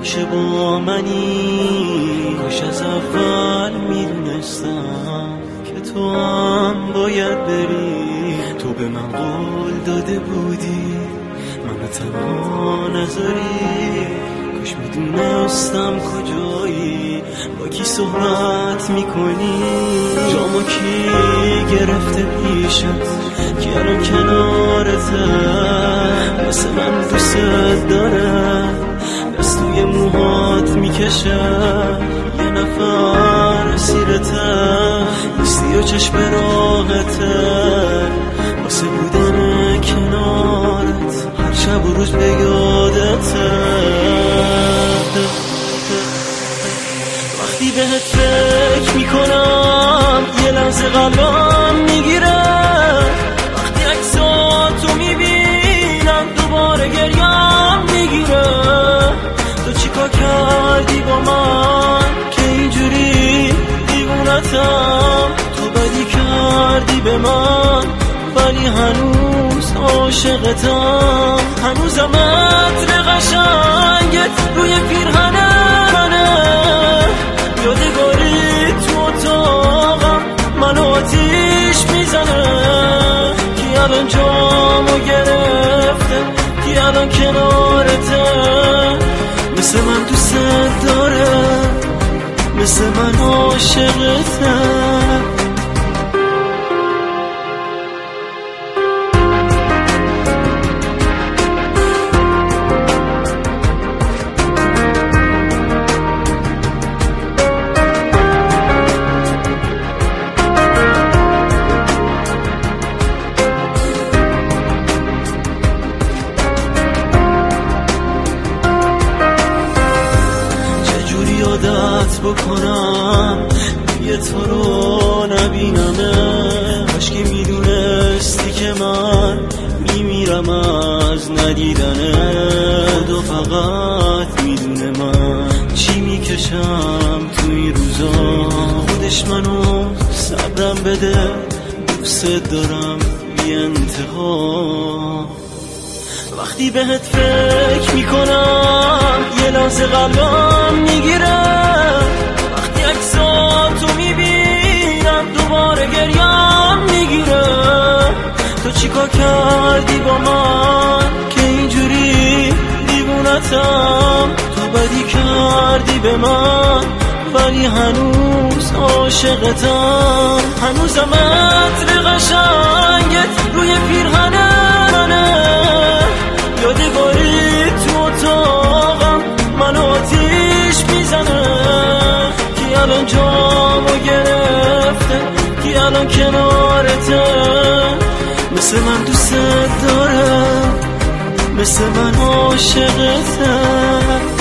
که با منی. کاش از اول میدونستم که تو هم باید بری. تو به من قول داده بودی منو تنها نذاری. کاش میدونستم کجایی، با کی صحبت میکنی. جامو کی گرفته پیشم کی الان کنارته. واسه من دوست داره دست توی موهات میکشه. یه نفر اسیرته نیستی و چشم راحته. واسه بودن کنارت هر شب و روز به یادته. وقتی بهت فکر میکنم یه لحظه قلبم میگیره. وقتی عکساتو میبینم دوباره گریم میگیره. تو چیکار کردی با من که اینجوری دیوونتم. تو بدی کردی به من ولی هنوز عاشقتم. هنوزم عطر قشنگت روی پیرهنه. یادگاری تو اتاقم منو آتیش میزنه. کی الان جامو گرفته کی الان کنارته. مثل من دوست داره مثل من عاشقته. عادت بکنم دیگه تو رو نبینمه. کاشکی میدونستی که من میمیرم از ندیدنه. خدا فقط میدونه من چی میکشم تو این روزا. خودش منو صبرم بده دوست دارم بی انتها. وقتی بهت فکر میکنم یه لحظه قلبم میگیره. وقتی عکساتو میبینم دوباره گریم میگیره. تو چیکار کردی با من که اینجوری دیوونتم. تو بدی کردی به من ولی هنوز عاشقتم. هنوزم عطر قشنگت روی پیرهنه. یادگاری تو اتاقم منو آتیش میزنه. کی الان جامو گرفته کی الان کنارته. مثل من دوست داره مثل من عاشقته.